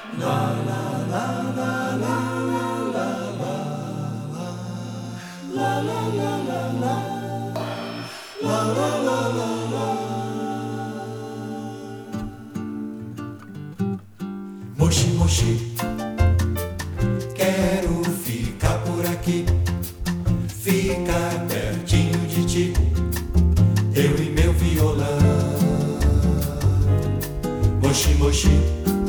Moshi, moshi, quero ficar por aqui, ficar pertinho de ti, eu e meu violão. Moshi, moshi,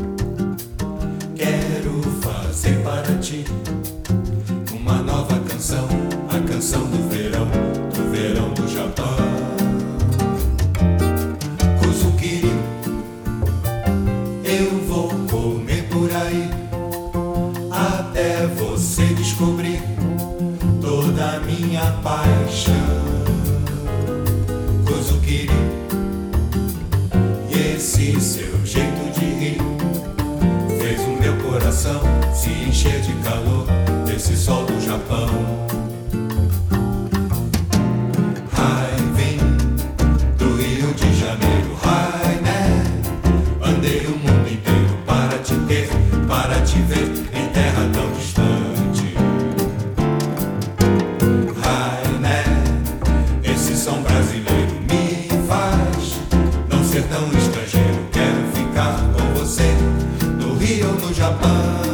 quero fazer para ti uma nova canção, a canção do verão do Japão. Kuzukiri, eu vou comer por aí, até você descobrir toda a minha paixão. Kuzukiri, e esse seu jeito de rir fez o meu coração se encher de calor desse sol do Japão. Para te ver em terra tão distante. Rainé, esse som brasileiro me faz não ser tão estrangeiro. Quero ficar com você no Rio ou no Japão.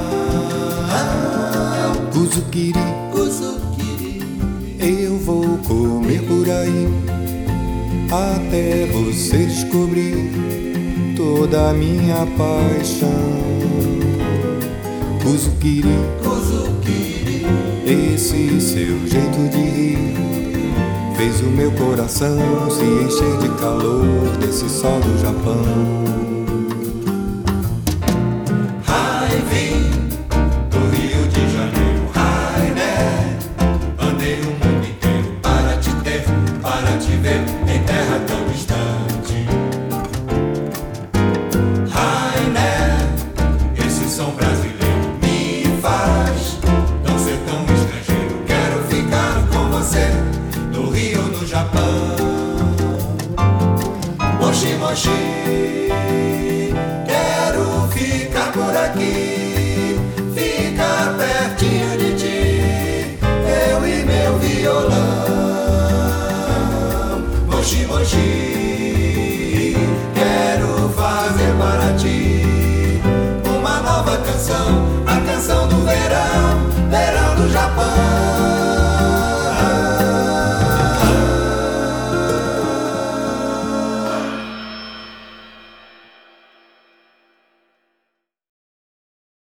Kuzukiri, Kuzukiri, eu vou comer por aí até você descobrir toda a minha paixão. Kuzukiri, Kuzukiri, esse seu jeito de rir fez o meu coração se encher de calor desse sol do Japão.